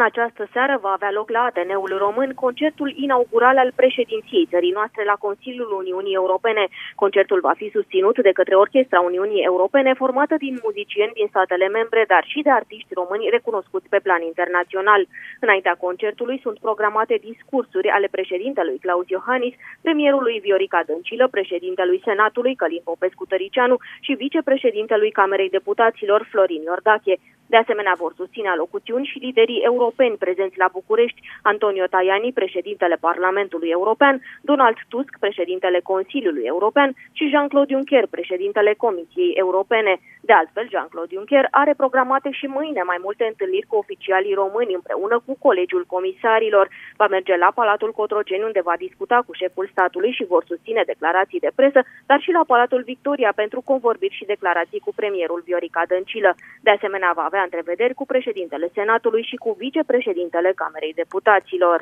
În această seară va avea loc la Ateneul Român concertul inaugural al președinției țării noastre la Consiliul Uniunii Europene. Concertul va fi susținut de către Orchestra Uniunii Europene, formată din muzicieni din statele membre, dar și de artiști români recunoscuți pe plan internațional. Înaintea concertului sunt programate discursuri ale președintelui Klaus Iohannis, premierului Viorica Dăncilă, președintelui Senatului Călin Popescu-Tăricianu și vicepreședintelui Camerei Deputaților Florin Iordache. De asemenea, vor susține alocuțiuni și liderii europeni prezenți la București: Antonio Tajani, președintele Parlamentului European, Donald Tusk, președintele Consiliului European și Jean-Claude Juncker, președintele Comisiei Europene. De altfel, Jean-Claude Juncker are programate și mâine mai multe întâlniri cu oficialii români împreună cu Colegiul Comisarilor. Va merge la Palatul Cotroceni, unde va discuta cu șeful statului și vor susține declarații de presă, dar și la Palatul Victoria pentru convorbiri și declarații cu premierul Viorica Dăncilă. De asemenea, va avea întrevederi cu președintele Senatului și cu vicepreședintele Camerei Deputaților.